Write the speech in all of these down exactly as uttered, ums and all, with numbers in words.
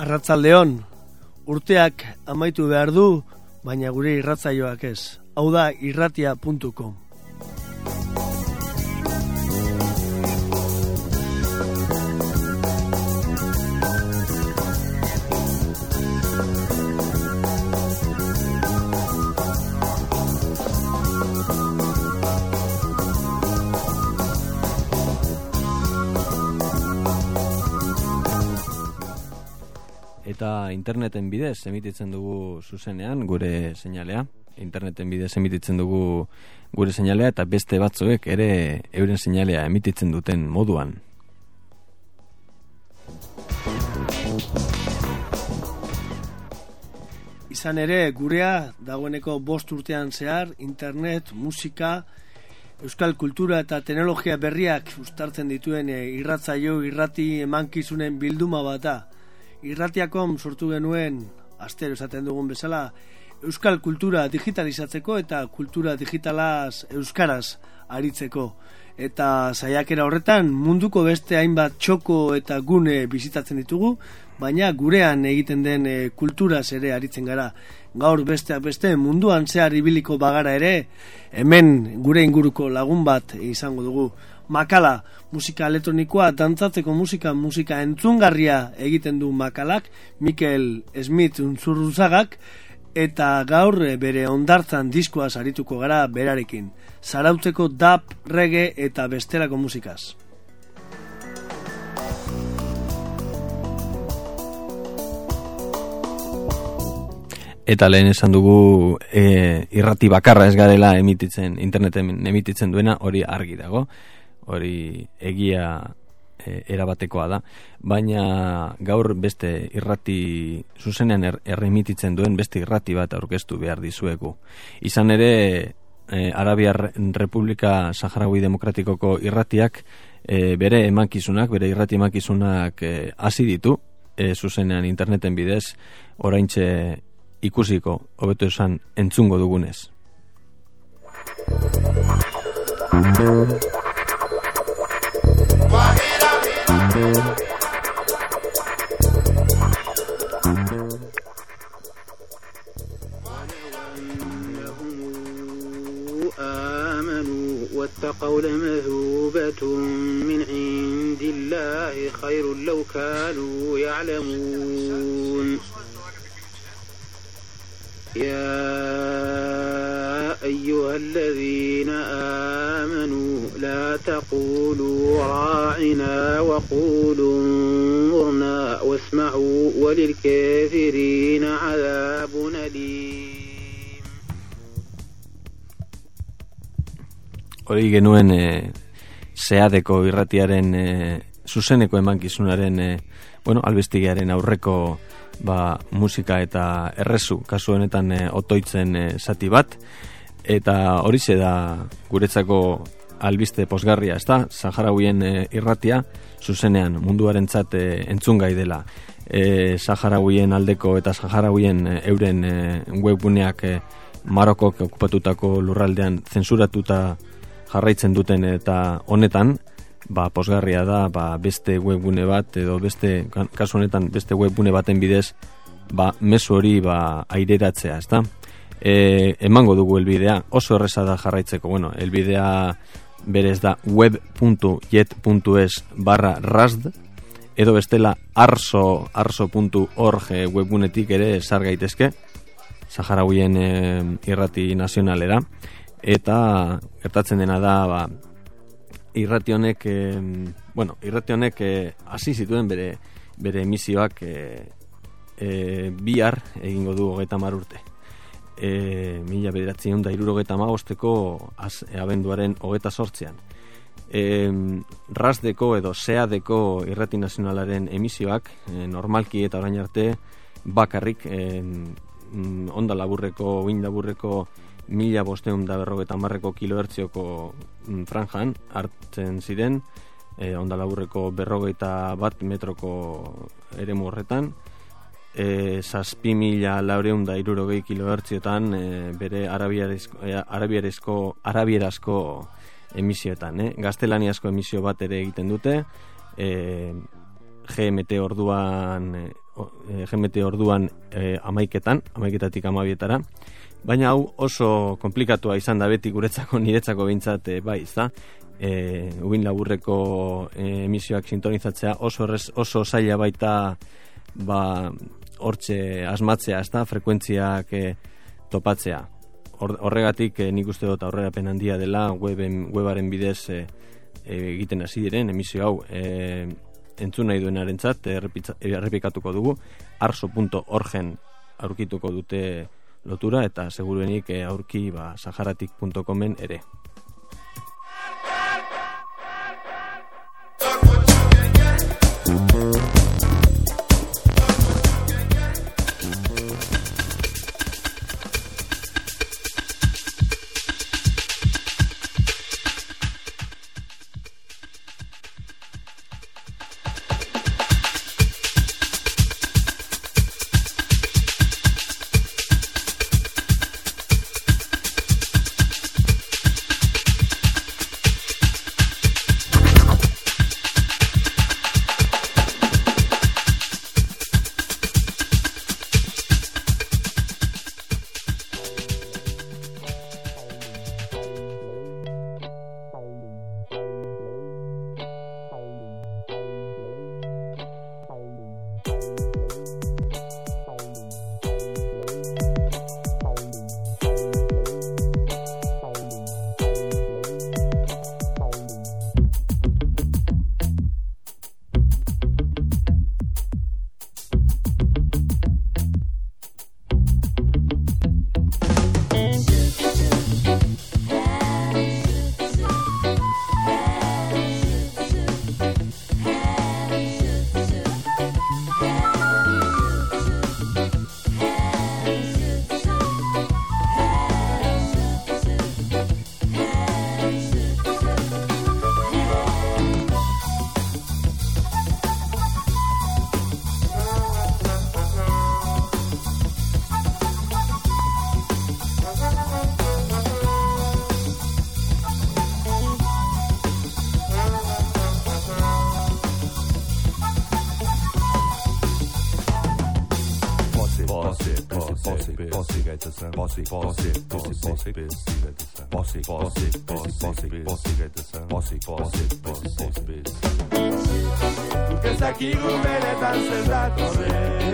Arratzaldeon, urteak amaitu behar du, baina gure irratzaioak ez. Hau da irratia puntu com. Eta interneten bidez emititzen dugu zuzenean gure seinalea. Interneten bidez emititzen dugu gure seinalea eta beste batzuek ere euren seinalea emititzen duten moduan. Izan ere, gurea dagoeneko bost urtean zehar, internet, musika, euskal kultura eta teknologia berriak uztartzen dituen irratzaio irrati emankizunen bilduma bat da. Irratiakom sortu genuen, astero esaten dugun bezala, euskal kultura digitalizatzeko eta kultura digitalaz euskaraz aritzeko. Eta saiakera horretan munduko beste hainbat txoko eta gune bizitatzen ditugu, baina gurean egiten den kulturaz ere aritzen gara. Gaur besteak beste munduan zehar ibiliko bagara ere, hemen gure inguruko lagun bat izango dugu. Makala, musika elektronikoa, dantzatzeko musika, musika entzungarria egiten du Makalak, Mikel Smith Unzurruzagak, eta gaur bere ondartzan diskoaz arituko gara berarekin. Zarautzeko dub, reggae eta bestelako musikaz. Eta lehen esan dugu e, irrati bakarra ez garela emititzen, interneten emititzen duena, hori argi dago. Hori egia e, erabatekoa da, baina gaur beste irrati zuzenean er, erremititzen duen beste irrati bat aurkeztu behar dizuegu. Izan ere, e, Arabiar Republika Saharaui Demokratikoko irratiak e, bere emankizunak, bere irrati emankizunak e, hasi ditu, e, zuzenean interneten bidez, oraintxe ikusiko, hobeto esan, entzungo dugunez. آمنوا واتقوا لمثوبة من عند الله خير لو كانوا يعلمون يا أيها الذين آمنوا لا تقولوا راعنا وقولوا انظرنا واسمعوا وللكافرين عذاب أليم. Hori genuen e, Seadeko irratiaren e, zuzeneko emankizunaren e, bueno, albistigaren aurreko ba, musika eta errezu, kasu honetan e, otoitzen e, zati bat, eta horixe da guretzako albiste posgarria, ez da? Saharauien e, irratia zuzenean munduarentzat e, entzungai dela. E, Saharauien aldeko eta Saharauien e, euren e, webguneak e, Marokok okupatutako lurraldean zensuratuta jarraitzen duten eta honetan, ba, posgarria da, ba, beste webgune bat edo beste, kasu honetan beste webgune baten bidez, ba, mezu hori ba, aireratzea, ez da? E, emango dugu elbidea, oso erreza da jarraitzeko, bueno, elbidea berez da web puntu jet puntu es barra rasd, edo bestela arso, arso puntu org webgunetik ere sar gaitezke, Saharauien e, irrati nazionalera, eta gertatzen dena da, ba, irrati honek, e, bueno, irrati honek hasi zituen bere, bere emisioak e, e, bihar egingo du hogeita hamar urte. E, mila bederatziehun eta hirurogeita hamabosteko abenduaren hogeita zortzian. E, Rasdeko edo Seadeko irrati nazionalaren emisioak e, normalki eta orain arte bakarrik e, onda laburreko, uin laburreko mila bosteun da berrogeita hamarreko kilohertzioko franjan hartzen ziren, e, onda laburreko berrogeita bat metroko eremu horretan, e, zazpi mila laureun da irurogei kilohertziotan e, bere arabiarezko, e, arabierazko, arabierazko emisioetan, eh? Gaztelaniazko emisio bat ere egiten dute, e, G M T orduan e, G M T orduan e, amaiketan, amaiketatik amabietara, baina hau oso komplikatua izan da beti guretzako, niretzako behintzat, e, bai, izta, e, uin laburreko e, emisioak sintonizatzea oso, errez, oso zaila baita, ba, hortxe asmatzea, ezta, frekuentziak e, topatzea. Horregatik e, nik uste dut aurrerapen handia dela weben, webaren bidez e, egiten hasi diren emisio hau. E, entzun nahi duenarentzat errepikatuko dugu arso punto orgen aurkituko dute lotura, eta seguruenik e, aurki ba, saharatik punto comen ere. Bossy, bossy, bossy, bossy, bossy, bossy, bossy, bossy, bossy, bossy, ez dakigu benetan zer datorren,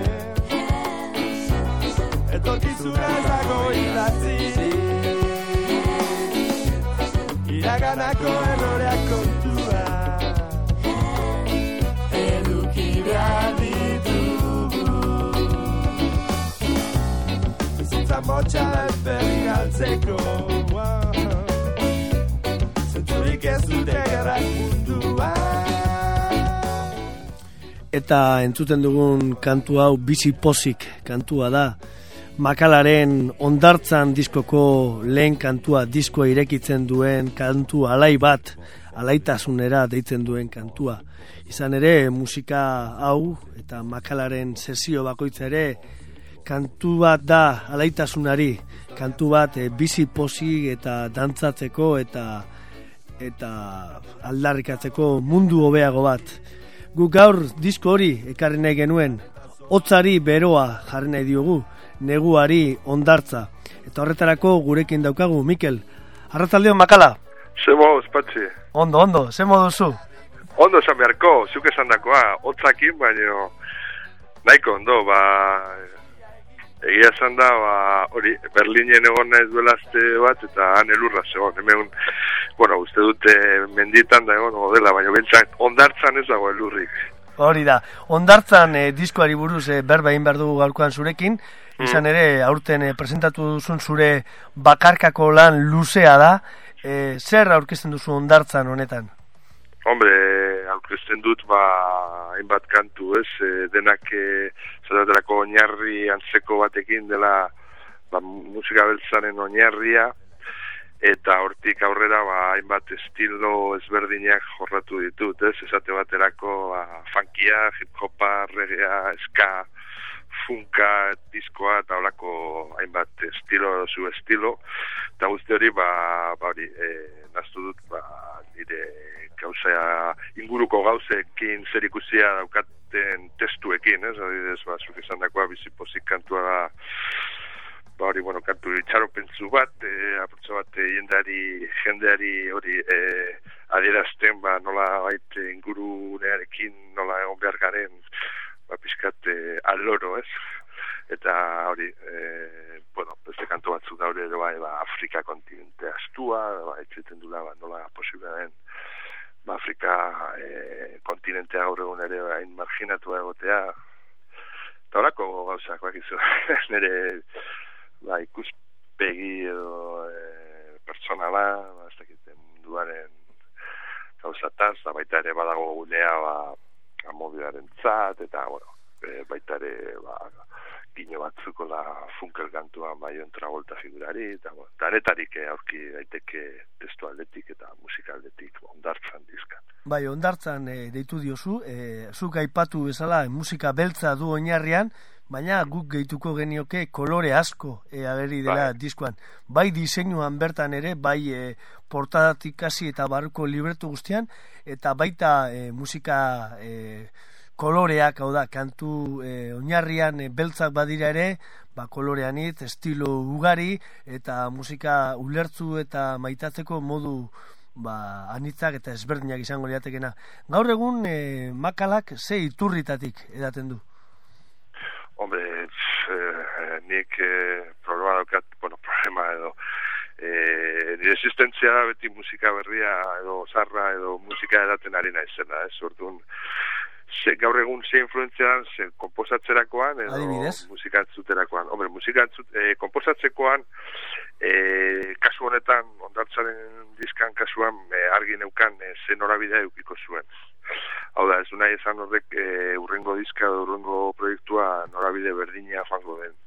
etorkizuna ez dago idatzirik, iraganako erroreak kontua, eduki behar ditugu. Motxa berri galtzeko, zentzurik ez dute gerrak mundua. Eta entzuten dugun kantu hau bizi pozik kantua da. Makalaren Hondartzan diskoko lehen kantua, diskoa irekitzen duen kantu alai bat, alaitasunera deitzen duen kantua. Izan ere, musika hau eta Makalaren sesio bakoitza ere kantu bat da alaitasunari, kantu bat e, bizi pozik eta dantzatzeko eta eta aldarrikatzeko mundu hobeago bat. Guk gaur disko hori ekarri nahi genuen, hotzari beroa jarri nahi diogu, neguari hondartza. Eta horretarako gurekin daukagu, Mikel. Arratsaldeon Makala. Zemo, espatzi. Ondo, ondo, zemo duzu? Ondo esan beharko, zuk esan dakoa, hotzakin, baina nahiko ondo, ba... Egia esan da, ba, hori, Berlinen egon naiz duela aste bat, eta han elurra zegoen. Hemen, bueno, uste dute menditan da egon dela, baina bentsat, hondartzan ez dago elurrik. Hori da, hondartzan eh, diskoari buruz eh, berba egin behar dugu gaurkoan zurekin, izan ere, aurten eh, presentatu duzun zure bakarkako lan luzea da, eh, zer aurkezten duzu hondartzan honetan? Hombre, aurkezten dut, ba, hainbat kantu, ez, e, denak, e, zeraterako oinarri antzeko batekin dela, ba, musika beltzanen oinarria, eta hortik aurrera, ba, hainbat estilo ezberdinak jorratu ditut, ez, esate baterako, ba, funkia, hip-hopa, reggaea, ska, funka, diskoa, eta holako hainbat estilo, zu estilo, eta guzti hori, ba, ba hori, e, naztu dut, ba, nire gauza inguruko gauzekin zer ikusia daukat baten testuekin, ez? Adibidez, ba, zuk esan dakoa bizipozik kantua da, ba hori, bueno, kantu itxaropentzu bat, e, apurtza bat e, jendari, jendeari hori e, adierazten, ba, nola baita ingurunearekin, nola egon behar garen, ba, pixkat e, aloro, ez? Eta hori, e, bueno, beste kantu batzuk daure ere bai, ba, Afrika kontinente astua, ba, etxeten dula, ba, nola posible den, ba, Afrika e, kontinentea gaur egun ere hain marginatua egotea, eta horako gauzak, bakizu, nire, ba, ikuspegi edo e, personala, ba, ez dakiten munduaren gauzataz, da baita ere badago gunea, ba, amobiaren zat, eta, bueno, e, baita ere, ba, gino batzuko la funkel kantua Maion Travolta figurari, eta bueno, danetarik aurki daiteke testu aldetik eta musika aldetik ondartzan dizkan. Bai, ondartzan e, deitu diozu, e, zuk aipatu bezala musika beltza du oinarrian, baina guk gehituko genioke kolore asko e, ageri dela bai. Diskoan. Bai diseinuan bertan ere, bai e, portadatik hasi eta barruko libretu guztian, eta baita e, musika e, koloreak, hau da, kantu e, oinarrian e, beltzak badira ere, ba, kolorean hitz, estilo ugari, eta musika ulertzu eta maitatzeko modu ba, anitzak eta ezberdinak izango liatekena. Gaur egun e, Makalak ze iturritatik edaten du? Hombre, eh, nik eh, problema daukat, bueno, problema edo, eh, nire existentzia da beti musika berria edo zarra edo musika edaten ari naizena, ez, eh, orduan, ze, gaur egun ze influentzia dan, ze komposatzerakoan edo Adibidez? musika entzuterakoan. Hombre, musika entzut, eh, komposatzekoan, eh, kasu honetan, ondartzaren dizkan kasuan, eh, argi neukan eh, ze norabidea eukiko zuen. Hau da, ez du nahi esan horrek eh, urrengo dizka edo urrengo proiektua norabide berdina fango den.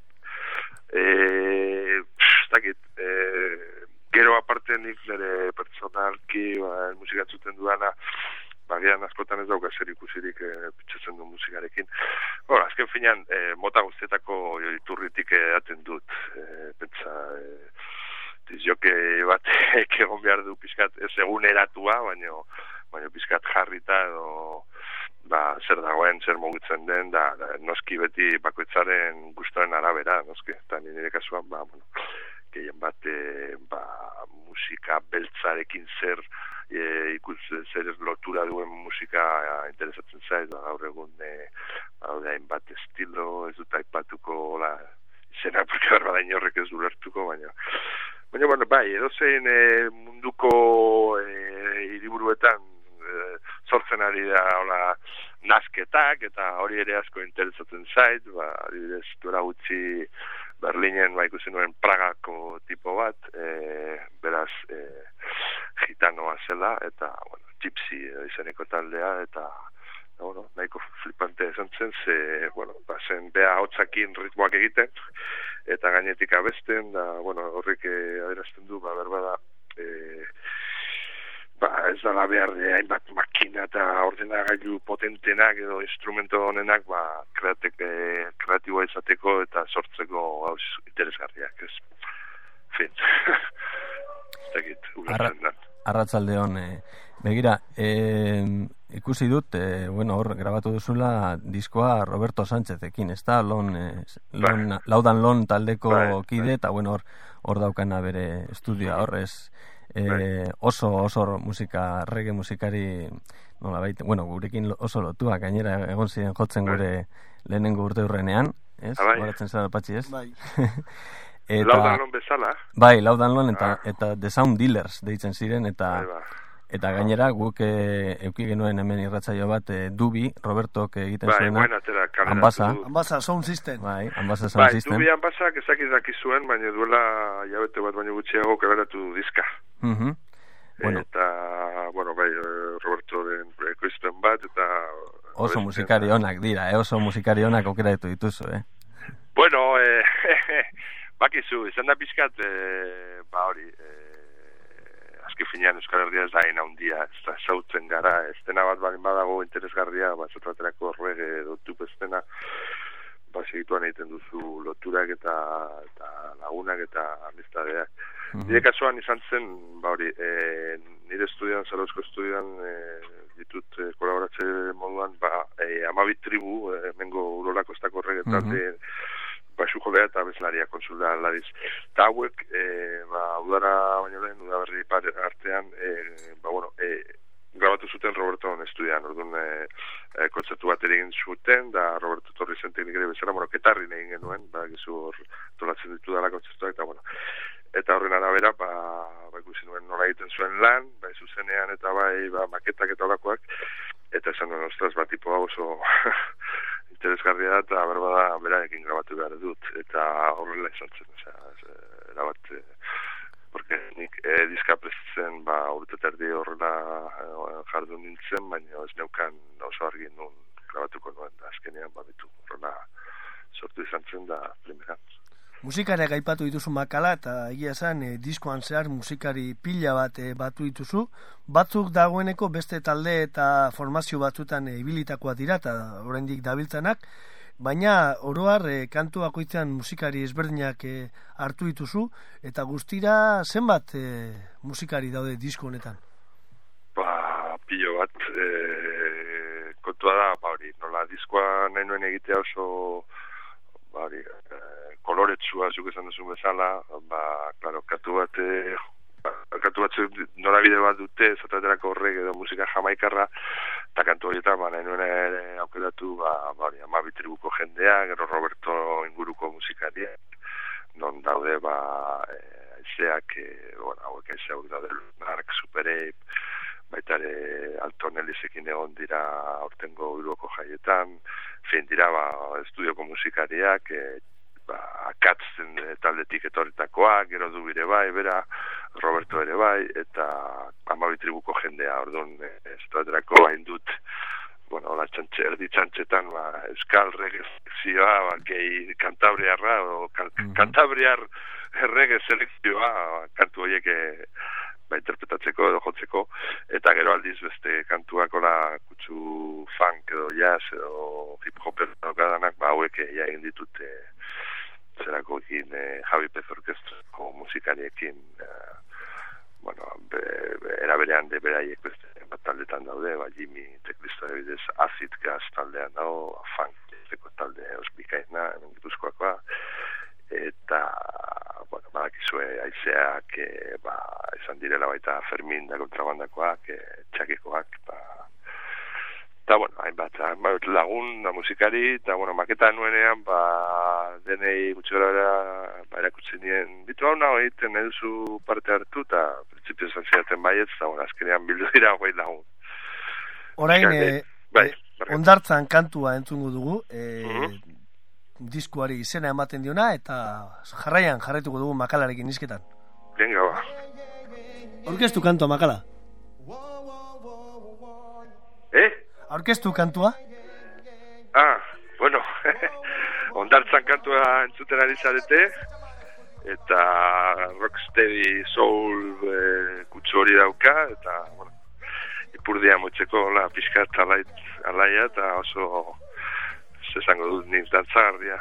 Eh, ez dakit, eh, gero aparte nik nire personalki, ba, musika entzuten dudana, bagian askotan ez dauka zer ikusirik e, pitzatzen du musikarekin. Hora, azken finean, e, mota guztietako iturritik edaten dut. E, pentsa, e, dizioke bat egon behar du pizkat ez eguneratua, baina baina pizkat jarrita edo ba, zer dagoen, zer mugitzen den, da, da noski beti bakoitzaren gustoen arabera, noski. Eta nire kasuan, ba, bueno, gehien bat, e, ba, musika beltzarekin zer E, ikus zer lotura duen musika e, interesatzen zaiz, da gaur egun e, haude hainbat estilo, ez dut aipatuko la izena, porque bada inorrek ez du lertuko, baina baina, bueno, bai, edozein e, munduko e, hiriburuetan e, sortzen ari da hola nasketak, eta hori ere asko interesatzen zait, ba, adibidez, duela gutxi Berlinen, ba, ikusi nuen Pragako tipo bat, e, beraz, e, gitanoa zela, eta, bueno, gypsy izeneko taldea, eta, bueno, nahiko flipante esan zen, ze, bueno, ba, zen beha hotzakin ritmoak egiten, eta gainetik abesten, da, bueno, horrek adierazten du, ba, berbada, e, ba, ez dala behar de hainbat makina eta ordenagailu potentenak edo instrumento honenak, ba, kreatek, e, kreatiboa izateko eta sortzeko gauz interesgarriak, ez. Fin. Ez dakit, ulertzen da. Arratzalde hon, e, begira, e, ikusi dut, e, bueno, hor, grabatu duzula diskoa Roberto Sánchezekin, ez da, lon, e, lon, bai. Laudan Lon taldeko bai, kide, bai. Eta, bueno, hor, hor daukana bere estudioa, hor, ez, e, bai. oso, oso musika, reggae musikari, nola baita, bueno, gurekin oso lotua, gainera egon ziren jotzen bai. Gure lehenengo urte hurrenean, ez, ah, bai. Horatzen zara patxi, ez? Bai. Eta, Laudan Lon bezala? Bai, Laudan Lon eta, ah. eta The Sound Dealers deitzen ziren, eta bai, eta gainera guk e, euki genuen hemen irratsaio bat e, Dubi, Robertok egiten bai, zuena, Ambasa. Ambasa Sound System. Bai, Ambasa Sound bai, System. Dubi Ambasa, ezakit daki zuen, baina duela jabete bat baino gutxiago kaberatu diska. Uh -huh. Bueno. Eta, bueno, bai, Robertoren ekoizpen bat, eta... Oso musikari onak dira, eh? Oso musikari onak aukeratu dituzu, eh? Bueno, eh... bakizu, izan da pizkat, e, ba hori, e, azki finean Euskal Herria ez da hain handia, ez da zautzen gara, estena bat balin badago interesgarria, ba, zatraterako horrege dotup estena, ba, segituan egiten duzu loturak eta, eta lagunak eta amiztadeak. Mm-hmm. Nire kasuan izan zen, ba hori, e, nire estudian, Zarauzko estudian, e, ditut e, kolaboratze moduan, ba, e, amabit tribu, e, mengo urolako estako horrek talde, baixu jolea eta bezlaria konsulta aladiz. Eta hauek, e, ba, udara baino lehen, udaberri pare artean, e, ba, bueno, e, grabatu zuten Roberto estudian, orduan e, e, kontzertu bat egin zuten, da Roberto Torri zen teknikere bezala, bueno, ketarrin egin genuen, ba, gizu hor tolatzen ditu dara kontzertuak, eta, bueno, eta horren arabera, ba, ba ikusi nuen nola egiten zuen lan, bai zuzenean eta bai ba, maketak eta olakoak, eta esan nuen, ostras, bat tipo hau oso interesgarria da, eta berbada berarekin grabatu behar dut, eta horrela izan zen, osea, erabat, e, porque nik e, diska prestitzen, ba, urte terdi horrela e, jardun nintzen, baina ez neukan oso argi nun grabatuko nuen, da azkenean, ba, bitu, horrela sortu izan zen da primeran. Musikariak aipatu dituzu Makala, eta egia esan e, diskoan zehar musikari pila bat e, batu dituzu. Batzuk dagoeneko beste talde eta formazio batzutan e, ibilitakoa dira, eta oraindik dabiltzanak, baina oroar e, kantu bakoitzean musikari ezberdinak e, hartu dituzu, eta guztira zenbat e, musikari daude disko honetan? Ba, pilo bat, e, kontua da, ba hori, nola diskoa nahi nuen egitea oso, ba hori, e, koloretsua, zuk esan duzun bezala, ba, klaro, katu bat, e, ba, katu bat norabide bat dute, zataterako horrek edo musika jamaikarra, eta kantu horietan, ba, nahi nuen ere aukeratu, ba, ba hori, amabi tribuko jendea, gero Roberto inguruko musikariak, non daude, ba, e, aizeak, e, bueno, hauek aizeak daude, Nark, Super Ape, baita ere Alton Elisekin egon dira aurtengo Bilboko jaietan, fin dira, ba, estudioko musikariak, e, ba, akatzen e, taldetik etorritakoak, gero du bire bai, bera, Roberto ere bai, eta amabi tribuko jendea, orduan, e, estraterako hain dut, bueno, la txantxe, erdi txantxetan, ba, euskal reggae selekzioa, ba, gehi kantabriarra, o kan, mm-hmm. kantabriar reggae selekzioa, ba, kantu horiek, e, ba, interpretatzeko edo jotzeko, eta gero aldiz beste kantuak ola kutsu funk edo jazz edo hip hop edo gadanak, ba, hauek ja egin ditute zerako ekin eh, Javi Pez Orkestrako musikariekin, eh, bueno, be, be, eraberean de beraiek beste bat taldetan daude, ba, Jimmy teklisto bidez Acid Gas taldean dago, funk teko talde ospikaina, Gipuzkoakoa, eta, bueno, badakizue aizeak, e, ba, izan direla baita Fermin da kontrabandakoak, e, txakekoak, ba, eta, bueno, hainbat, hainbat lagun da musikari, eta, bueno, maketa nuenean, ba, denei gutxi gara ba, erakutzen nien, bitu hau nago egiten eduzu parte hartu, eta prinsipio esan zidaten baietz, eta, bueno, azkenean bildu dira hogei lagun. Orain, e, bai, e, ondartzan kantua entzungu dugu, e, uh-huh. diskuari izena ematen diona, eta jarraian jarraituko dugu Makalarekin izketan. Venga, ba. Orkestu kantua, Makala? Eh? Orkestu kantua? Ah, bueno, ondartzan kantua entzuten ari zarete, eta rocksteady soul e, kutsu hori dauka, eta, bueno, ipurdia motzeko la pixkat alait, alaia, eta oso esango dut nik dantzardia.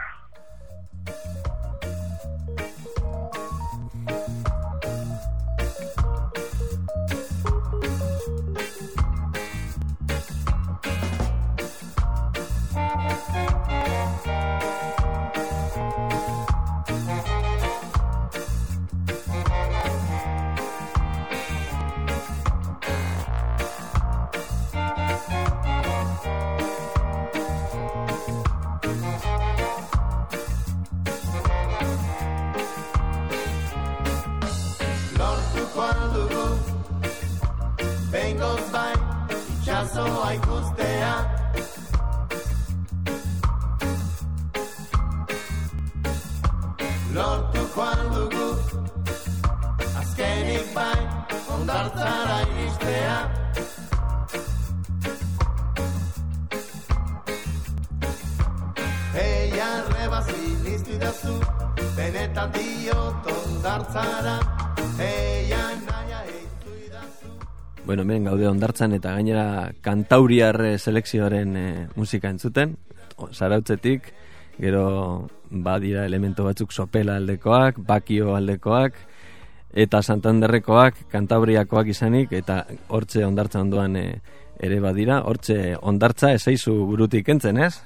Bueno, hemen gaude ondartzan eta gainera kantauriar selekzioaren e, musika entzuten, Zarautzetik, gero badira elemento batzuk sopela aldekoak, bakio aldekoak, eta Santanderrekoak, kantabriakoak izanik, eta hortze ondartza ondoan e, ere badira, hortxe ondartza esaizu burutik entzen, ez?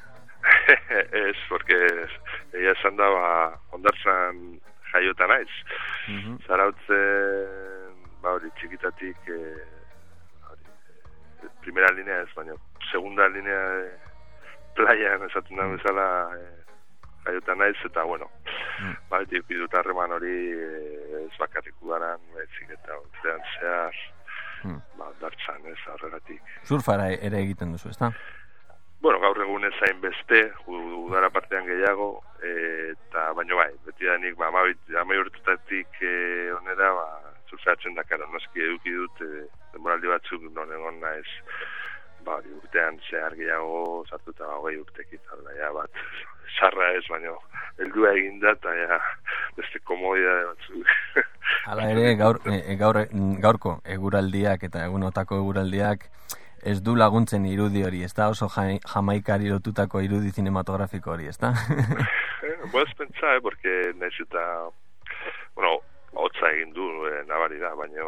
Ez, porque egia esan da, ba, ondartzan jaiota naiz. Uh-huh. Zarautzen, ba hori, txikitatik, eh, hori, eh, primera linea ez, baina segunda linea eh, playan esaten da bezala eh, jaiota naiz, eta bueno, mm. ba, dut harreman hori eh, ez bakarrik udaran, etzik eta urtean zehar, mm. ba, dartzan ez, horregatik. Surfara ere egiten duzu, ezta? Bueno, gaur egun ez hain beste, udara partean gehiago, e, eta baino bai, beti da nik, ba, amai urtetatik e, onera, ba, surfeatzen da, karo, noski eduki dut, e, demoraldi batzuk non egon naiz, ba, urtean zehar gehiago, sartuta ba, hogei urtekit, alda, ja, bat, sarra ez, baino, heldua eginda, eta ja, beste komodia batzuk. Hala ere, gaur, e, gaur, gaurko eguraldiak eta egunotako eguraldiak, ez du laguntzen irudi hori, ez da oso jamaikari lotutako irudi cinematografiko hori, ez da? Boaz pentsa, eh, porque nahiz eta, bueno, hotza egin du, eh, nabari da, baina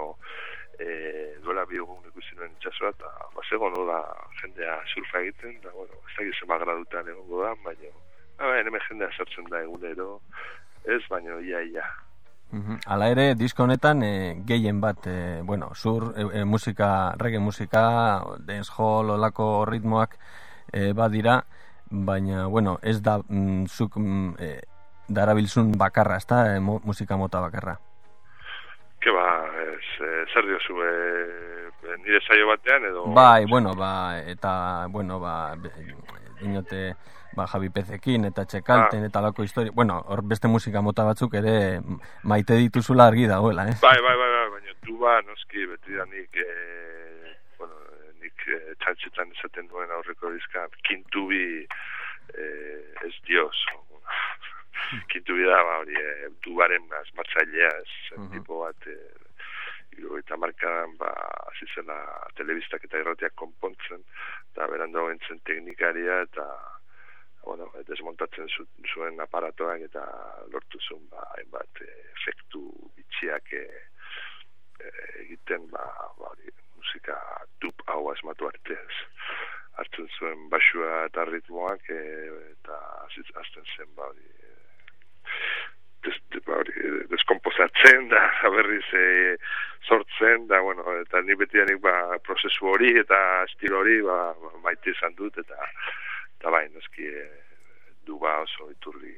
eh, duela biogun ikusi nuen itxasua, eta bazego nola jendea surfa egiten, da, bueno, ez da gizema gradutan egongo da, baina, ah, hemen jendea sartzen da egunero, ez, baina, ia, ia. Uh-huh. Hala ere, disko honetan e, gehien bat, e, bueno, sur e, e, musika, reggae musika, dancehall, olako ritmoak e, badira, baina, bueno, ez da mm, zuk mm, e, darabilzun bakarra, ez da, e, mo, musika mota bakarra. Ke ba, ez, e, zer diozu, e, nire saio batean, edo... Bai, bueno, ba, eta, bueno, ba, inote... Ba, Javi Pezekin eta Txekalten ah. eta lako historia. Bueno, hor beste musika mota batzuk ere maite dituzula argi dagoela, eh? Bai, bai, bai, bai, baina du ba, noski, beti da nik, eh, bueno, nik eh, txantxetan esaten duen aurreko dizkan, kintubi eh, ez dios. Kintubi da, ba, hori, eh, dubaren asmatzailea, ez uh-huh. tipo bat, eh, eta markadan, ba, azizela telebistak eta irratiak konpontzen, eta berando entzen teknikaria, eta bueno, desmontatzen zu, zuen aparatoak eta lortu zuen ba, hainbat e, efektu bitxiak e, e, egiten ba, ba, musika dup hau asmatu arteaz hartzen zuen basua eta ritmoak e, eta azten zen ba, des, de, ba, deskomposatzen da berriz e, sortzen da, bueno, eta ni betianik ba, prozesu hori eta estilo hori ba, maite izan dut eta eta bai, noski e, du ba oso iturri,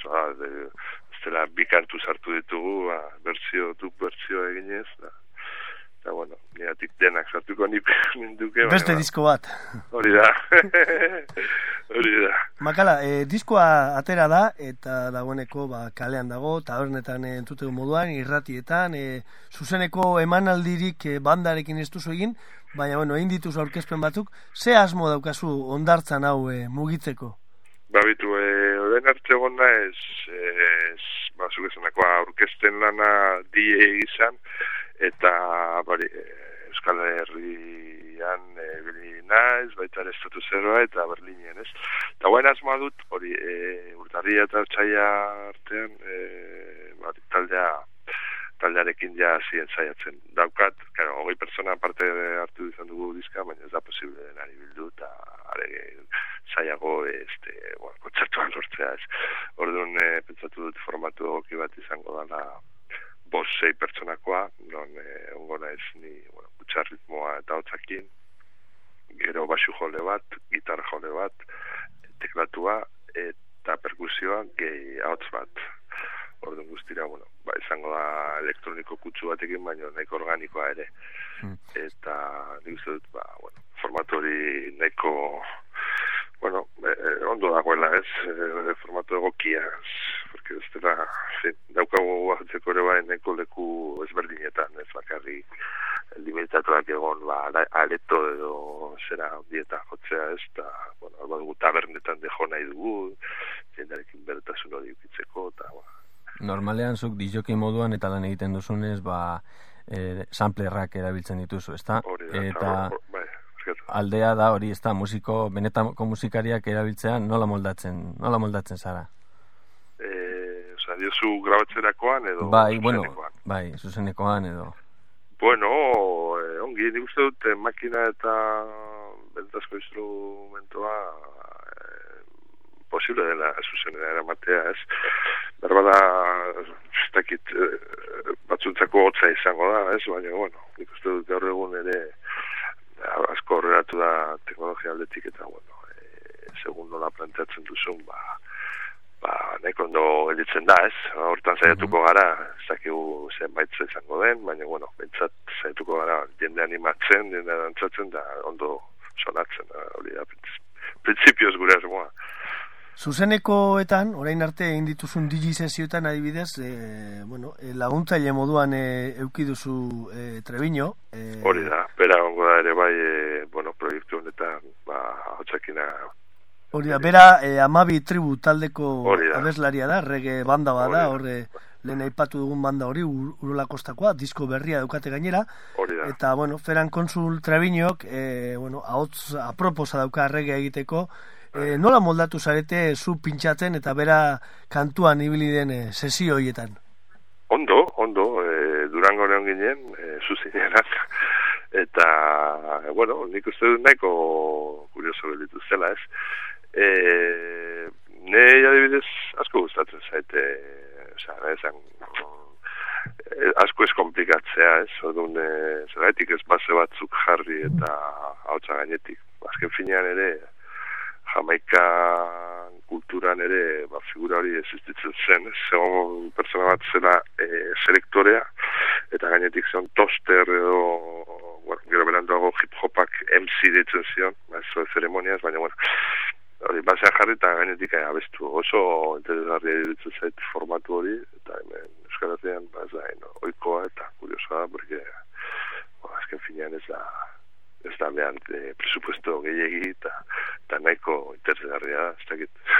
ez dela bikantu sartu ditugu, ba, berzio, duk berzio eginez, da, eta bueno, niatik denak sartuko ninduke. Beste ba, disko bat. Hori da, hori da. Makala, e, diskoa atera da, eta dagoeneko ba, kalean dago, tabernetan e, entzuteko moduan, irratietan, e, zuzeneko emanaldirik e, bandarekin ez duzu egin, baina, bueno, egin dituz aurkezpen batzuk, ze asmo daukazu ondartzan hau e, mugitzeko? Babitu, e, orain arte gona ez, ez ba, zugezenako aurkezten lana die izan, eta bari, Euskal Herrian e, bili naiz, baita ere estatu zeroa eta Berlinen, ez? Eta guain asmoa dut, hori, e, urtarria eta txaia artean, e, bari, taldea, taldearekin ja zien zaiatzen daukat, karo, hogei pertsona parte hartu izan dugu diska, baina ez da posible denari bildu, eta arege zaiago este, bueno, kontzertuan lortzea ez. Orduan, e, pentsatu dut formatu egoki bat izango dela bos sei pertsonakoa, non e, ongo naiz ni, bueno, kutsa ritmoa eta hotzakin, gero basu jole bat, gitarra jole bat, teklatua eta perkusioa gehi ahots bat. Orduan guztira, bueno, ba, izango da elektroniko kutsu batekin, baina nahiko organikoa ere. Mm. Eta nik uste dut, ba, bueno, formatu hori nahiko, bueno, eh, ondo dagoela ez, eh, formatu egokia, porque ez dela, fin, daukagu batzeko ere bai nahiko leku ezberdinetan, ez bakarri limitatuak egon, ba, aleto edo zera dieta jotzea ez, eta, bueno, alba dugu tabernetan dejo nahi dugu, jendarekin bertasun hori ukitzeko, eta, ba, normalean zuk dijoki moduan eta lan egiten duzunez, ba, e, samplerrak erabiltzen dituzu, ezta? Eta bai, aldea da hori, ezta, musiko, benetako musikariak erabiltzean nola moldatzen, nola moldatzen zara? Eh, o sea, diozu grabatzerakoan edo bai, bueno, bai, zuzenekoan edo. Bueno, eh, ongi, nik uste dut, makina eta instrumentoa e, posible dela zuzenera eramatea, ez? Berbada, ez dakit, e, batzuntzako hotza izango da, ez? Baina, bueno, nik uste dut gaur egun ere asko horreratu da teknologia aldetik eta, bueno, e, segun nola planteatzen duzun, ba, ba, nahiko ondo gelditzen da, ez? Hortan saiatuko gara, ez dakigu zenbaitza izango den, baina, bueno, bentsat saiatuko gara jende animatzen, jende dantzatzen, da ondo sonatzen, hori da, prinsipioz gure asmoa. Zuzenekoetan, orain arte egin dituzun digisesioetan adibidez, e, bueno, e, laguntzaile moduan e, euki duzu e, Trebiño. E... Hori da, bera ongo da ere bai, e, bueno, proiektu honetan, ba, hotzakina. Hori da, bera e, Amabi tribu taldeko abeslaria da, reggae banda bada, horre lehen aipatu dugun banda hori, Urola Kostakoa, disko berria daukate gainera. Eta, bueno, Feran Konsul Trebiñok, e, bueno, ahotz aproposa dauka reggae egiteko, E, nola moldatu zarete zu pintxatzen eta bera kantuan ibili den e, sesio horietan? Ondo, ondo, e, Durango neon ginen, e, zuzinenak, eta, e, bueno, nik uste dut nahiko kurioso belitu zela, ez? E, ne adibidez asko gustatzen zaite, oza, nahi esan, e, asko ez komplikatzea, ez? Odun, e, zeraitik ez base batzuk jarri eta hautsa gainetik. Azken finean ere, Jamaika kulturan ere ba, figura hori existitzen zen, zegoen pertsona bat zela e, selektorea, eta gainetik zen toster edo, bueno, gero beranduago hip-hopak M C ditzen zion, ba, ez zeremoniaz, baina, bueno, hori basean jarri eta gainetik abestu. Oso interesgarria ditzen zait formatu hori, eta hemen Euskal Herrian, ba, ez da, no, oikoa eta kuriosoa, porque, bueno, azken finean ez da, ez da behan e, presupuesto gehiagi eta, eta nahiko interesgarria da, ez dakit.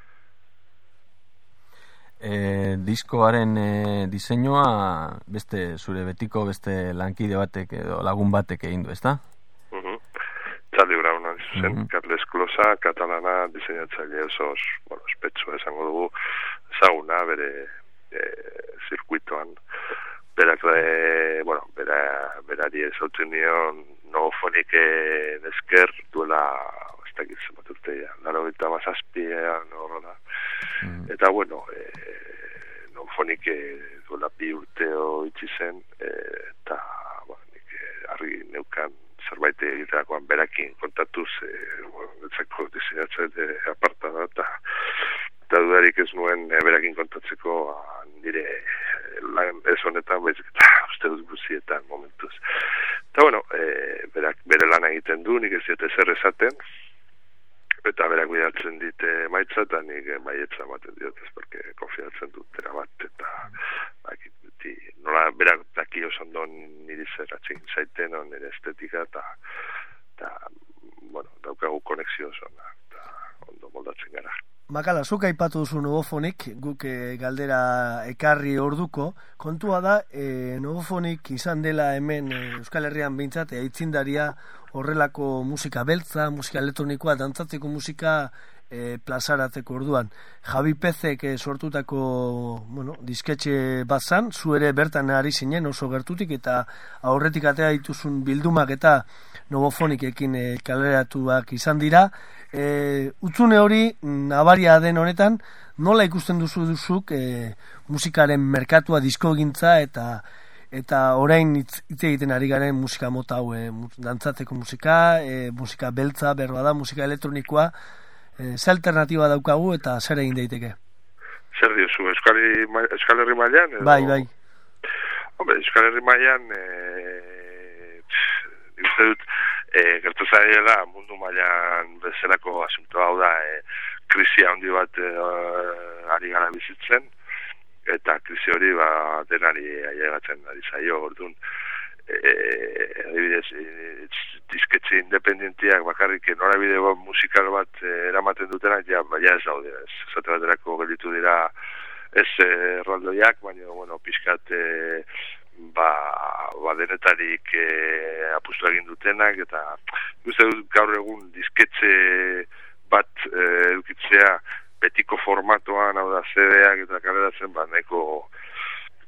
E, diskoaren e, diseinua beste zure betiko beste lankide batek edo lagun batek egin du, ezta? Uh-huh. Charlie Brown zen, uh-huh. Carles Closa, katalana diseinatzaile oso, bueno, espetsu esango dugu, ezaguna bere e, zirkuitoan, berak e, bueno, bera, berari ezautzen nion Novofonik esker duela, ez dakit zenbat urteia, laro eta mazazpiean horrela. Mm. Eta, bueno, e, Novofonik duela bi urteo itxi zen, e, eta, bueno, nik argi neukan zerbait egiterakoan berakin kontatuz, e, bueno, etzako diseinatzen de aparta da, eta, eta dudarik ez nuen e, berakin kontatzeko a, nire lan ez honetan, baizik eta uste dut guzietan momentuz. Eta, bueno, e, berak bere lan egiten du, nik ez diete zer esaten, eta berak bidatzen dite maitza, eta nik baietza ematen diotez, porque konfiatzen dut erabat, eta baki, beti, nola berak daki oso ondo niri zer atxin zaiten, nire estetika, eta, eta bueno, daukagu konexio oso, eta ondo moldatzen gara. Makala, zuk aipatu duzu Novofonik, guk e, galdera ekarri orduko, kontua da, e, Novofonik izan dela hemen e, Euskal Herrian behintzat, aitzindaria horrelako musika beltza, musika elektronikoa, dantzatzeko musika e, plazaratzeko orduan. Javi Pezek e, sortutako bueno, disketxe bat zan, zu ere bertan ari zinen oso gertutik, eta aurretik atea dituzun bildumak eta Novofonikekin e, kaleratuak izan dira. E, utzune hori, nabaria den honetan, nola ikusten duzu duzuk e, musikaren merkatua, diskogintza eta eta orain hitz egiten ari garen musika mota hau, e, dantzatzeko musika, e, musika beltza, berba da, musika elektronikoa, e, ze alternatiba daukagu eta zer egin daiteke? Zer diozu, Euskal, Euskal Herri mailan? Edo... Bai, bai. Hombre, Euskal Herri mailan, e, uste dut, e, gertu zaiela mundu mailan bezalako asunto hau da, e, krisia handi bat e, ari gara bizitzen, eta krisi hori ba, denari ailegatzen ari zaio, orduan, e, adibidez, e, disketxe independentiak bakarrik norabide musikal bat e, eramaten dutenak, ja, ja ez daude, ez, zate baterako gelditu dira ez erraldoiak, baina, bueno, pixkat, e, ba, ba denetarik e, apustu egin dutenak, eta uste dut gaur egun disketxe bat e, edukitzea betiko formatoan, hau da, C D-ak eta kaleratzen, ba, nahiko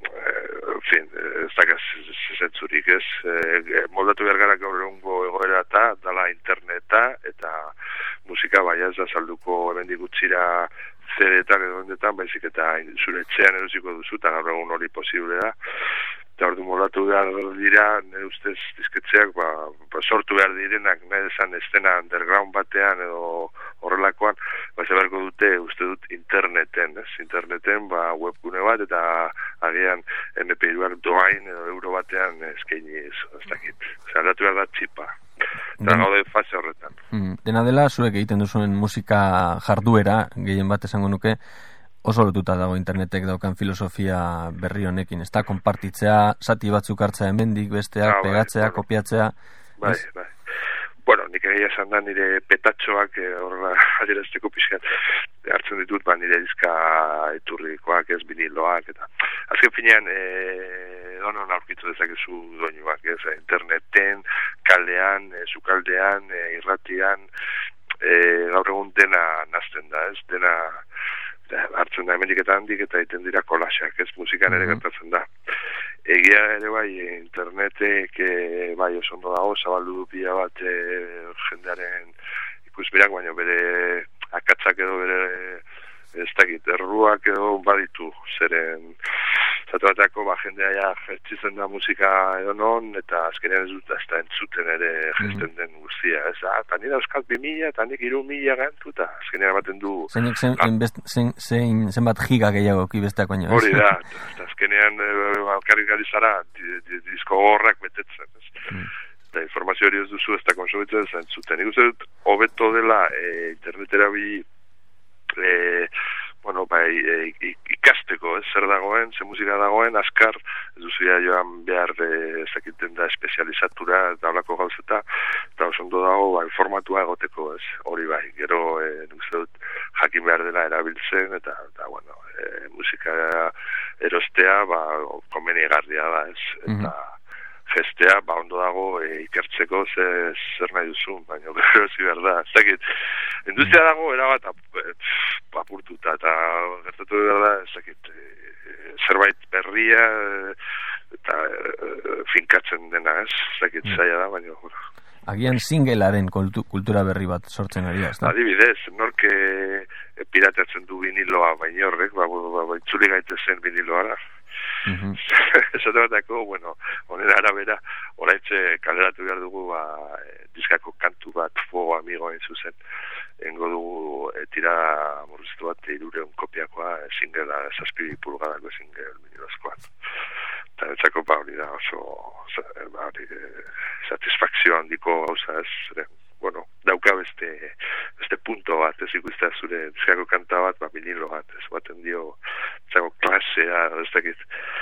en fin, ez dakaz zentzurik ez, e, moldatu behar gara gaur egungo egoera eta dala interneta eta musika bai ez da salduko hemendik gutxira zeretan edo hendetan, baizik eta zure etxean erosiko duzu eta gaur egun hori posible da. Eta ordu moldatu behar dira, nire ustez disketxeak ba, ba, sortu behar direnak, nahi esan estena underground batean edo horrelakoan, ba, zeberko dute uste dut interneten, ez? Interneten ba, webgune bat eta agian eme pe hiruan doain edo euro batean eskaini ez, ez dakit. Osea, aldatu behar da txipa. Eta gaude fase horretan. Mm, dena dela, zuek egiten duzuen musika jarduera, gehien bat esango nuke, oso lotuta dago internetek daukan filosofia berri honekin, ez da, konpartitzea, zati batzuk hartzea hemendik, besteak, ah, pegatzea, bai, kopiatzea. Bai, es... bai. Bueno, nik egia esan da nire petatxoak, eh, horrela adierazteko pixkat, hartzen ditut, ba, nire dizka eturrikoak, ez biniloak, eta azken finean, eh, donon aurkitu dezakezu doinuak, ez, interneten, kaldean, eh, sukaldean, eh, irratian, eh, gaur egun dena nazten da, ez, dena hartzen da hemendik eta handik eta egiten dira kolaxak, ez, musikan ere gertatzen da. Egia ere bai, internetek e, bai oso ondo dago, zabaldu du pila bat e, jendearen ikusmirak, baina bere akatzak edo bere ez dakit, erruak edo baditu, zeren zatu batako ba, jendea ja jertzitzen da musika edo non, eta azkenean ez dut ez da entzuten ere jesten den guztia, ez da, eta nire euskal bi mila, eta nik iru mila gantu, eta azkenean baten du... Zeinek zen, zen, zen, zenbat giga gehiago kibesteak baino, ez? Hori da, eta azkenean alkarrik gari zara, disko horrak betetzen, ez? Mm. Eta informazio hori ez duzu ez da konsumitzen ez entzuten. Nik uste dut, hobeto dela e, internetera bi E, bueno, bai, e, ikasteko, ez, zer dagoen, ze musika dagoen, azkar, ez duzia joan behar ez dakiten da espezializatura eta holako gauzeta, eta oso ondo dago, bai, formatua egoteko, ez, hori bai, gero, e, nik uste dut, jakin behar dela erabiltzen, eta, eta bueno, e, musika erostea, ba, komenigarria da, ez, eta, mm-hmm. Gestea, ba, ondo dago e, ikertzeko ze, zer nahi duzun, baina gero ezi behar da. Ez dakit, industria dago erabat ap, apurtuta eta gertatu behar da, ez dakit, e, zerbait berria eta e, finkatzen dena, ez? Ez dakit, zaila da, baina... Bueno. Agian singlearen kultu, kultura berri bat sortzen ari da, ez da? Adibidez, nork e, pirateatzen du viniloa, baina horrek, ba, ba, ba, itzuli gaitezen viniloara. Mm-hmm. Esate batako, bueno, honen arabera, oraitze kaleratu behar dugu, ba, e, diskako kantu bat, Fuego Amigo hain zuzen, engo dugu e, tira murriztu bat irureun kopiakoa, e, singela, zazpi pulgadako single minibazkoan. Eta netzako, ba, hori da oso, ba, hori, e, satisfakzio handiko gauza ez, e, bueno, dauka beste, beste punto bat, ez ikustea zure diskako kanta bat, ba, vinilo bat, ez baten dio, zago klasea, ez dakit,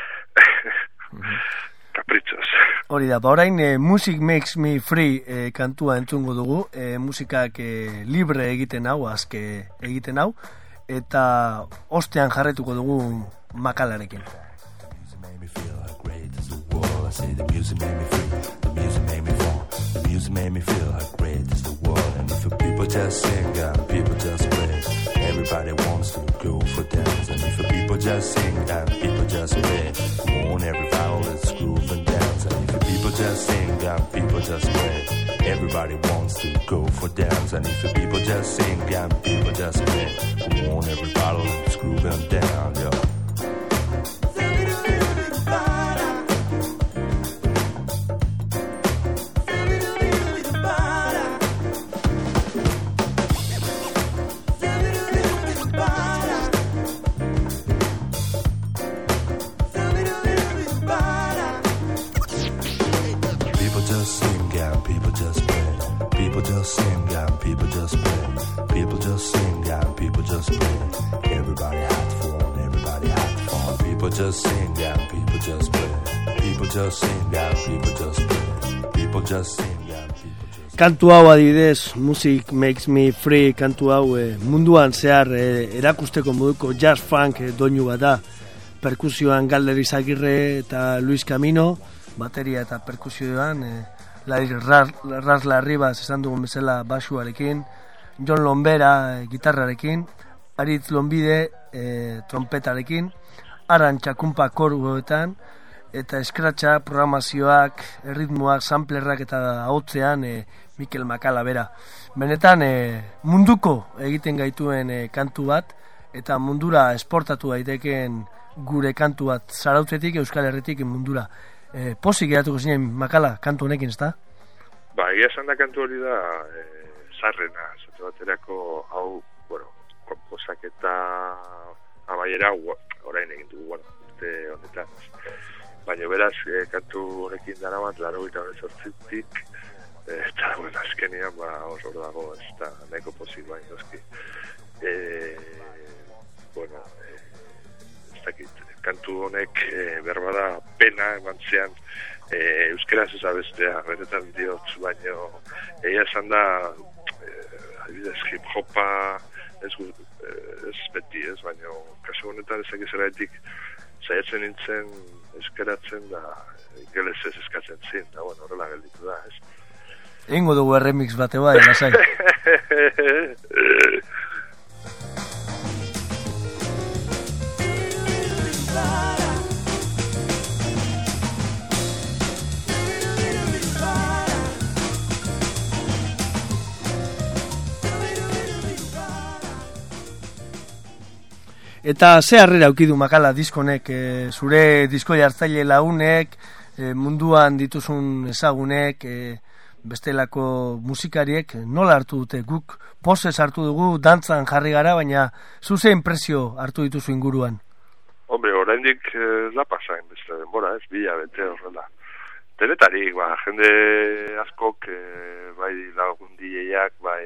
kapritxos. Hori da, ba orain e, Music Makes Me Free e, kantua entzungo dugu, e, musikak e, libre egiten hau, azke egiten hau, eta ostean jarretuko dugu makalarekin. The music made me feel like great is the world. And if the people just sing and people just play, everybody wants to go for dance. And if the people just sing and people just play, come on everybody, let's groove and dance. And if the people just sing and people just play, everybody wants to go for dance. And if the people just sing and people just play, come on everybody, let's groove and dance. Yeah. Just sing and people just play. People just sing and people just play. People just sing and people just play. Kantu hau adibidez, Music Makes Me Free kantu hau e, munduan zehar e, erakusteko moduko jazz funk e, doinu bat da. Perkusioan Galder Izagirre eta Luis Camino, bateria eta perkusioan e, Larry Ras Larribas esan dugun bezala basuarekin, John Lombera e, gitarrarekin, Aritz Lombide e, trompetarekin, aran txakumpa koruetan, eta eskratxa, programazioak, erritmoak, samplerrak eta ahotzean e, Mikel Makala bera. Benetan e, munduko egiten gaituen e, kantu bat, eta mundura esportatu daiteken gure kantu bat, Zarautzetik, Euskal Herritik mundura. E, Pozik geratuko zinen Makala kantu honekin, ezta? Ba, egia esan da kantu hori da e, zarrena, zate baterako hau, bueno, komposak eta amaiera orain egin dugu, bueno, urte honetan. Baina beraz, e, kantu honekin dara bat, laro eta hori sortzitik, e, eta, bueno, azkenian, ba, oso dago, ez da, nahiko pozik bain, dozki. E, bueno, e, ez dakit, kantu honek e, berbada pena eman zean, E, euskeraz ez abestea, benetan diot, baina egia esan da, e, adibidez, hip-hopa ez, ez beti ez, baina kasu honetan ezak izeraetik saiatzen nintzen euskeratzen da ingeles ez eskatzen zin, da, bueno, horrela gelditu da, ez. Eingo dugu remix bate bai, lasai. Eta ze harrera aukidu Makala diskonek, e, zure disko jartzaile lagunek, e, munduan dituzun ezagunek, e, bestelako musikariek, nola hartu dute? Guk pozez hartu dugu, dantzan jarri gara, baina zuze impresio hartu dituzu inguruan? Hombre, oraindik ez da pasain beste denbora, ez, bila bete horrela. Denetarik, ba, jende askok, e, bai lagundileak, bai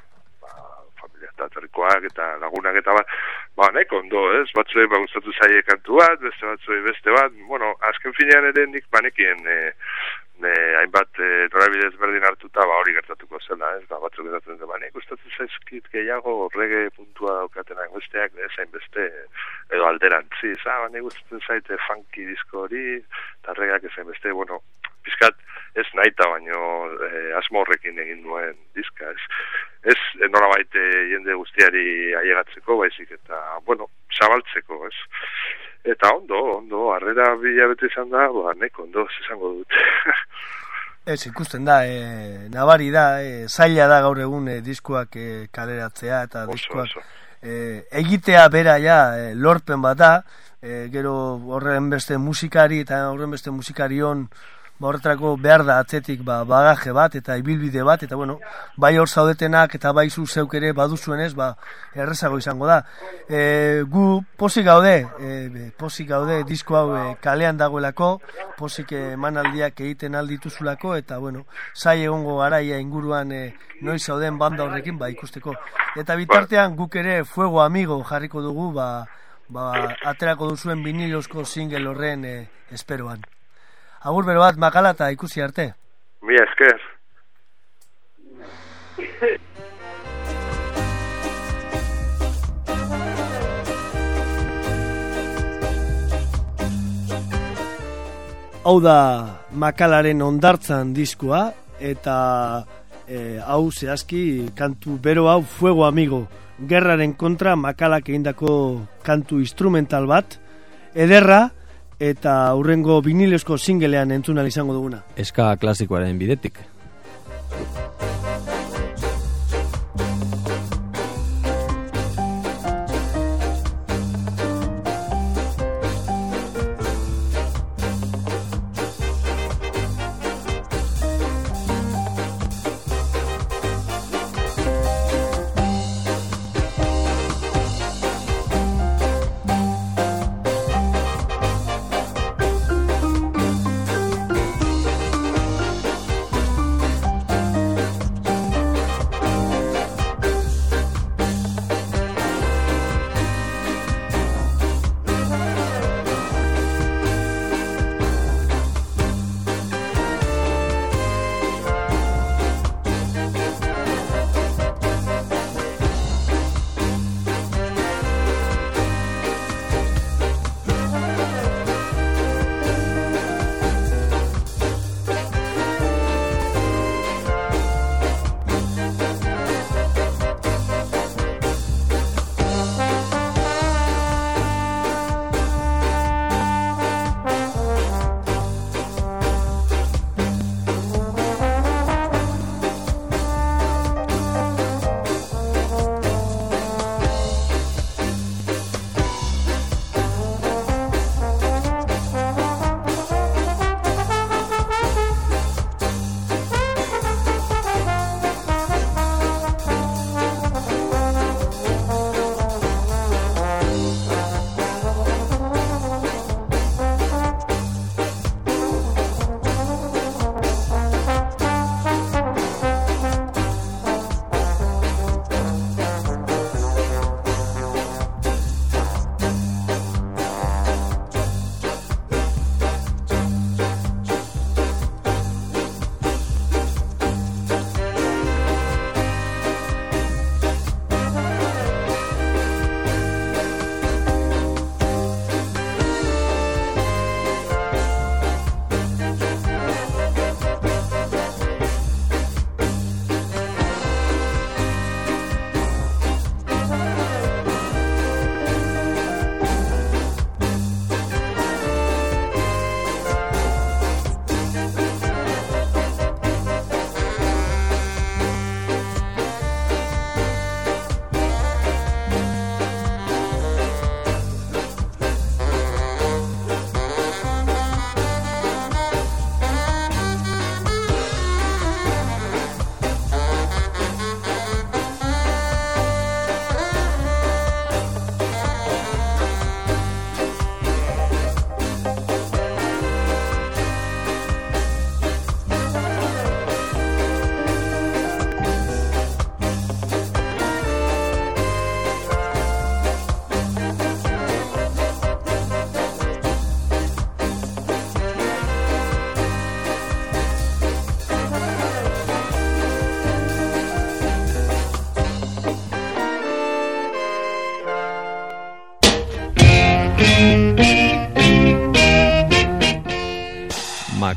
familia eta atzerrikoak eta lagunak eta bat, ba, nahiko ondo, ez, batzuei ba, gustatu zaie kantu bat, beste batzuei beste bat, bueno, azken finean ere nik banekien e, e, hainbat e, norabidez berdin hartuta, ba, hori gertatuko zela, ez, ba, batzuk gertatzen dut, ba, nik gustatu zaizkit gehiago rege puntua daukatenak besteak, ezain beste, edo alderantzi, za, ba, nik gustatzen zaite funky disko hori, eta regeak ezain beste, bueno, pizkat, ez naita baino eh, asmo horrekin egin duen diska, ez, ez norabait jende guztiari ailegatzeko, baizik eta, bueno, zabaltzeko, ez. Eta ondo, ondo, harrera bila bete izan da, ba, neko ondo, izango dut. Ez, ikusten da, e, nabari da, e, zaila da gaur egun e, diskoak e, kaleratzea, eta oso, diskoak oso. E, egitea bera ja, e, lorpen bat da, e, gero horren beste musikari, eta horren beste musikarion, ba, horretarako behar da atzetik ba, bagaje bat eta ibilbide bat, eta bueno, bai hor zaudetenak eta bai zu zeuk ere baduzuenez, ba, errezago izango da. E, gu pozik gaude, e, pozik gaude disko hau e, kalean dagoelako, pozik emanaldiak egiten aldituzulako, eta bueno, zai egongo garaia inguruan e, noiz zauden banda horrekin, ba, ikusteko. Eta bitartean guk ere Fuego Amigo jarriko dugu, ba, ba, aterako duzuen vinilozko single horren e, esperoan. Agur bero bat, Makala, eta ikusi arte. Mila esker. Hau da Makalaren hondartzan diskoa, eta e, hau zehazki kantu bero hau Fuego Amigo. Gerraren kontra Makalak egindako kantu instrumental bat, ederra, eta hurrengo vinilezko singlean entzun ahal izango duguna. Eska klasikoaren bidetik.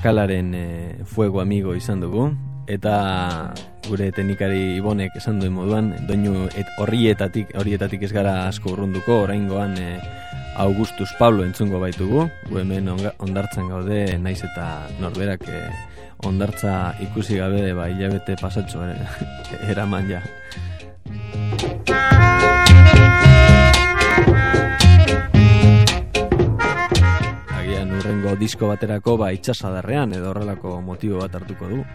Makalaren e, fuego amigo izan dugu, eta gure teknikari Ibonek esan duen moduan, doinu et horrietatik, horrietatik ez gara asko urrunduko, oraingoan e, Augustus Pablo entzungo baitugu, gu hemen ondartzan gaude, naiz eta norberak e, ondartza ikusi gabe, ba, hilabete pasatxo e, eraman ja. Urrengo disko baterako ba itsasadarrean edo horrelako motibo bat hartuko du.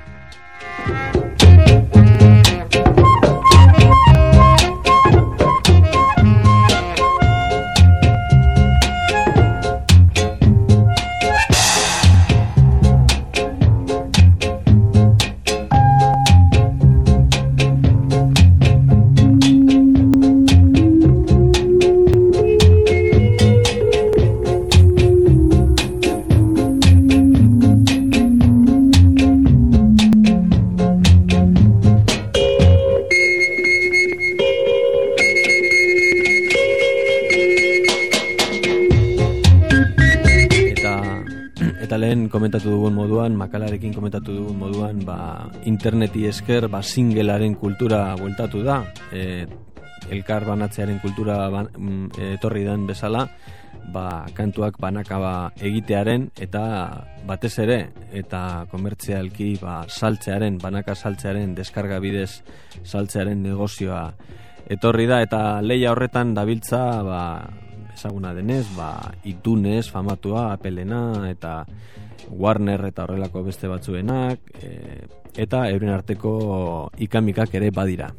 Komentatu dugun moduan, Makalarekin komentatu dugun moduan, ba, interneti esker ba, singlearen kultura bueltatu da, e, elkar banatzearen kultura ban, e, etorri den bezala, ba, kantuak banakaba egitearen eta batez ere eta komertzialki ba, saltzearen, banaka saltzearen, deskarga bidez saltzearen negozioa etorri da, eta leia horretan dabiltza ba, ezaguna denez, ba, iTunes, famatua, Applena eta Warner eta horrelako beste batzuenak, e, eta euren arteko ikamikak ere badira.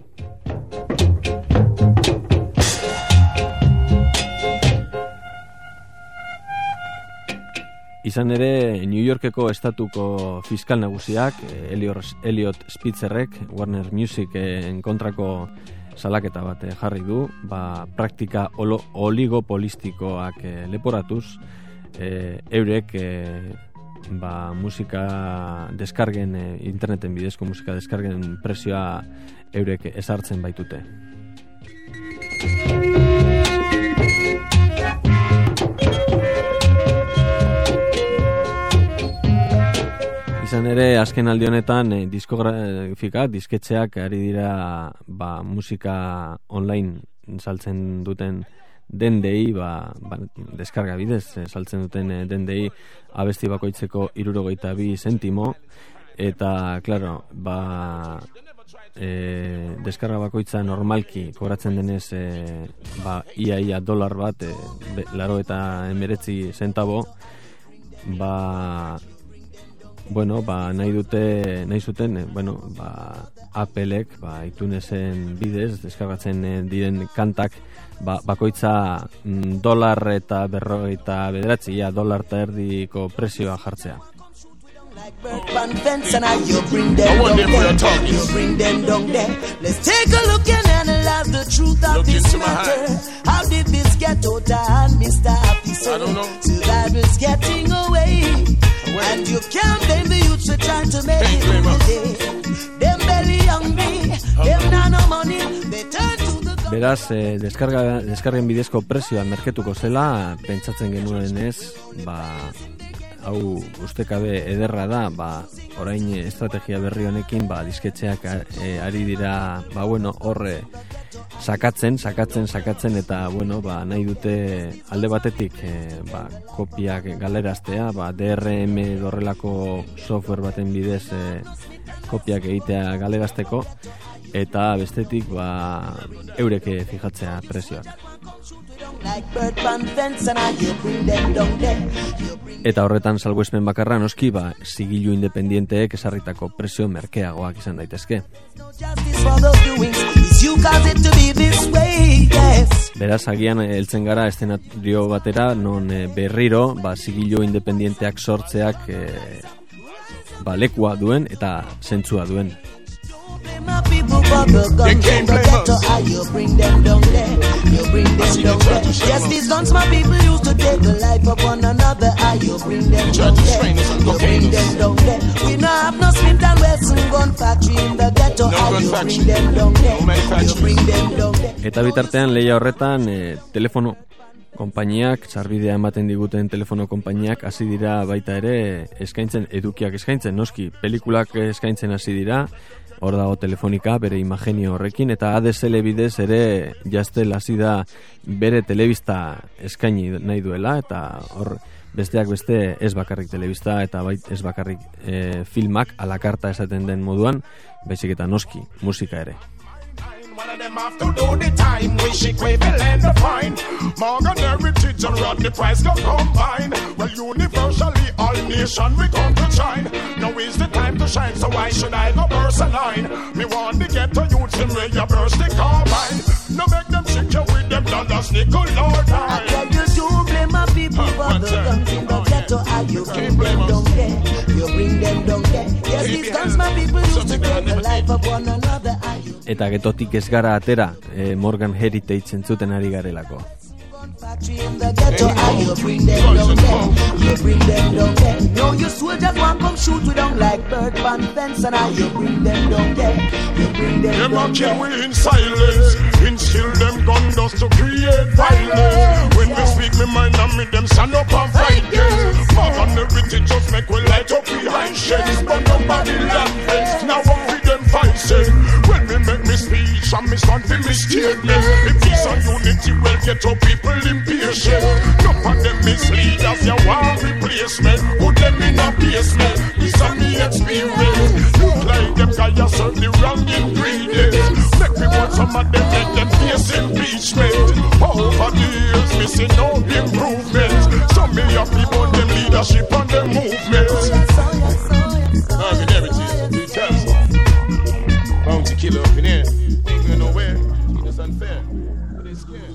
Izan ere, New Yorkeko estatuko fiskal nagusiak, Elliot Spitzerrek, Warner Musicen kontrako salaketa bat jarri du, ba, praktika olo, oligopolistikoak e, leporatuz, E, eurek e, ba, musika deskargen, e, interneten bidezko musika deskargen presioa eurek ezartzen baitute. Izan ere, azken aldi honetan e, diskografika, disketxeak ari dira ba, musika online saltzen duten dendei, ba, ba, deskarga bidez, e, saltzen duten e, dendei abesti bakoitzeko hirurogeita bi zentimo, eta, klaro, ba, e, deskarga bakoitza normalki kobratzen denez, e, ba, ia ia dolar bat, e, be, laro eta emeretzi zentabo, ba, bueno, ba, nahi dute, nahi zuten, e, bueno, ba, Applek, ba, iTunesen bidez, deskargatzen e, diren kantak, Ba, bakoitza mm, dolar eta berrogeita bederatzi, ja, dolar eta erdiko presioa jartzea. Beraz, eh, deskarga, deskargen bidezko presioa merketuko zela, pentsatzen genuen ez, ba, hau ustekabe ederra da, ba, orain estrategia berri honekin, ba, disketxeak e, ari dira, ba, bueno, horre sakatzen, sakatzen, sakatzen, eta, bueno, ba, nahi dute alde batetik, e, ba, kopiak galeraztea, ba, D R M dorrelako software baten bidez e, kopiak egitea galerazteko, eta bestetik ba eureke fijatzea presioak. Eta horretan salbuespen bakarra noski ba zigilu independienteek esarritako presio merkeagoak izan daitezke. Beraz agian heltzen gara eszenario batera non e, berriro ba zigilu independienteak sortzeak e, ba lekua duen eta zentzua duen. My people for the guns and the ghetto, how you bring them down there, you bring them down there. Yes, these guns my people used to take the life of one another, how you bring them down there, you bring them down there. We no have no Smith and Wesson gun factory in the ghetto, how you bring them down there, you bring them down there. Eta bitartean lehia horretan, eh, telefono konpainiak, sarbidea ematen diguten telefono konpainiak hasi dira baita ere eskaintzen, edukiak eskaintzen, noski, pelikulak eskaintzen hasi dira, hor dago Telefonika bere imagenio horrekin, eta A D S L bidez ere Jaztel hasi da bere telebista eskaini nahi duela, eta hor besteak beste ez bakarrik telebista eta bait ez bakarrik e, filmak alakarta esaten den moduan, baizik eta noski, musika ere. One of them have to do the time. We she crave the land to find. Morgan Heritage and Rodney Price go combine. Well, universally, all nation we come to shine. Now is the time to shine, so why should I go burst a line? Me want to get to youth in where you burst the carbine. No make them trick you with them dollars, nickel or dime. I tell you to blame my people for the guns in the ghetto. How you keep them down there, you bring them down there. Yes, these guns my people used to take the life of one another. Eta getotik ez gara atera, eh, Morgan Heritage entzuten ari garelako. Factory in the ghetto, and you bring them down there. You bring them down there. No, you soldiers want come shoot we down like bird pan fence, and how you bring them down there. You bring them Them down a kill there. we in silence, instill them gun dust to create violence. When we speak me mind and me them stand up and fight yes. Morgan Heritage just make we light up behind sheds, but nobody land fence. Now what we them fight say? When me make me speech and me stand for me statement. If peace and unity will get up people impatient. None of them misleaders, you want replacement. Put them in a basement, this is me experience. Look like them guys you serve the wrong ingredients. Make me want some of them, make them face impeachment. Over the years, missing no improvement. Some million people, them leadership and them movements. I mean everything, you tell so. Bounty killer up in here, we ain't going nowhere. It's unfair, but it's scared.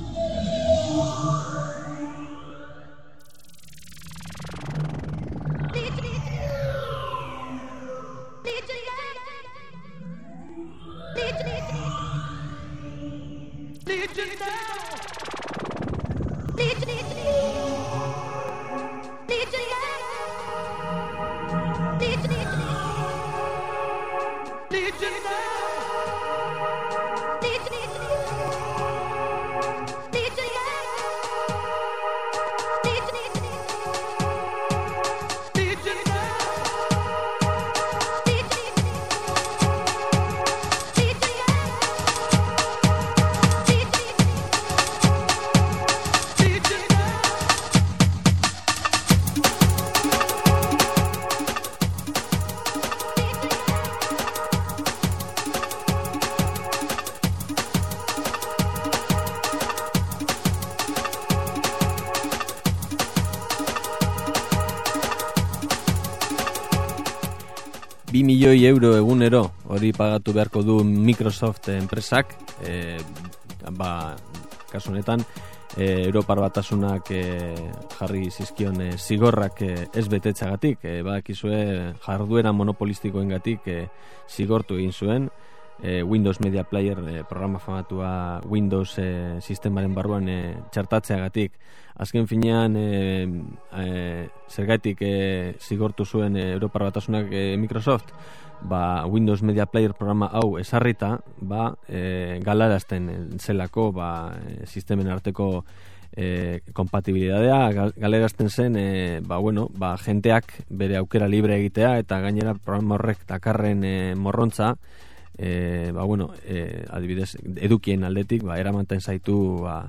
Bi milioi euro egunero hori pagatu beharko du Microsoft enpresak, e, ba, kasu honetan, e, Europar Batasunak e, jarri zizkion e, zigorrak e, ez betetzeagatik, e, badakizue jarduera monopolistikoengatik e, zigortu egin zuen, e, Windows Media Player e, programa famatua Windows e, sistemaren barruan e, txertatzeagatik. Azken finean e, e, zergatik e, zigortu zuen e, Europar Batasunak e, Microsoft, ba, Windows Media Player programa hau esarrita, ba, e, galarazten zelako ba, e, sistemen arteko e, kompatibilidadea, galarazten zen e, ba, bueno, ba, jenteak bere aukera libre egitea eta gainera programa horrek dakarren e, morrontza, e, ba, bueno, e, adibidez edukien aldetik ba, eramaten zaitu ba,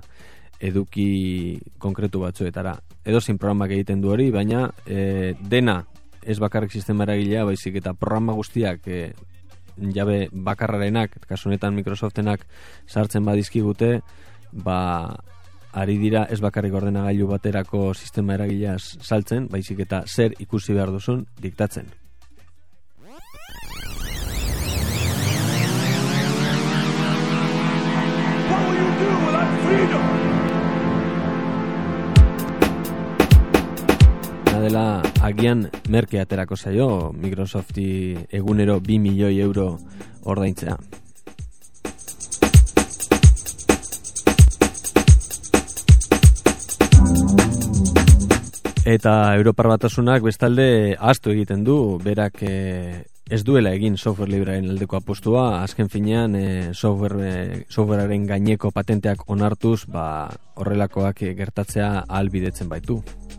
eduki konkretu batzuetara. Edozein programak egiten du hori, baina e, dena ez bakarrik sistema eragilea, baizik eta programa guztiak e, jabe bakarrarenak, kasu honetan Microsoftenak sartzen badizkigute, ba ari dira ez bakarrik ordenagailu baterako sistema eragilea saltzen, baizik eta zer ikusi behar duzun diktatzen. What will you do without freedom? Dela agian merke aterako zaio Microsofti egunero bi milioi euro ordaintzea. Eta Europar Batasunak bestalde ahaztu egiten du berak e, ez duela egin software librearen aldeko apostua, azken finean e, software, e, softwarearen gaineko patenteak onartuz, ba, horrelakoak gertatzea ahalbidetzen baitu.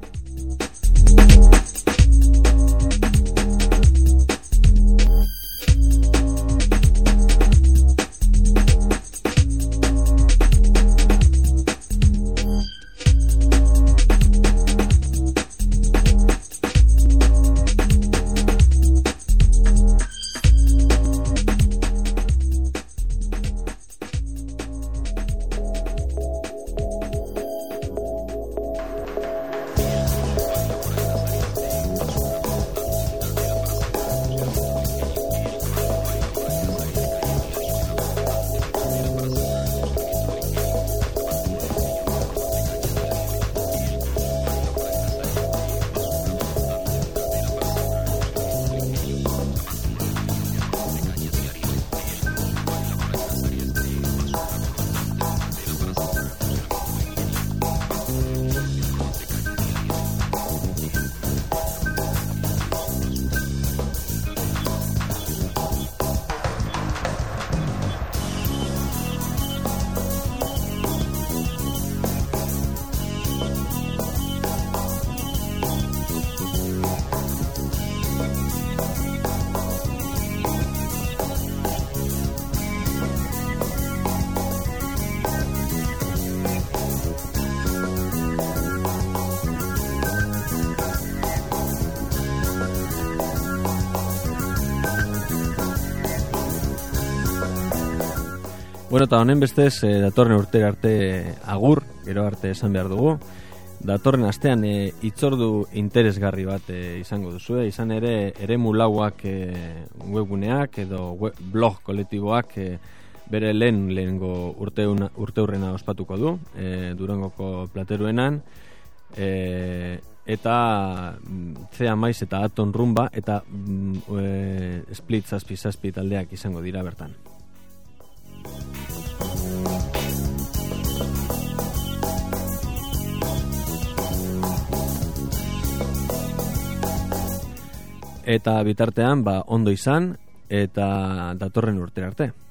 Bueno, eta honen bestez, e, datorren urtera arte e, agur, gero arte esan behar dugu. Datorren astean e, itzordu interesgarri bat e, izango duzu, e, izan ere eremu lauak e, webguneak edo web, blog kolektiboak e, bere lehen lehengo urteuna, urteurrena ospatuko du, e, Durangoko plateruenan, e, eta Zea Maiz eta Aton Rumba eta e, Split zazpi zazpi taldeak izango dira bertan. Eta bitartean, ba, ondo izan, eta datorren urtera arte.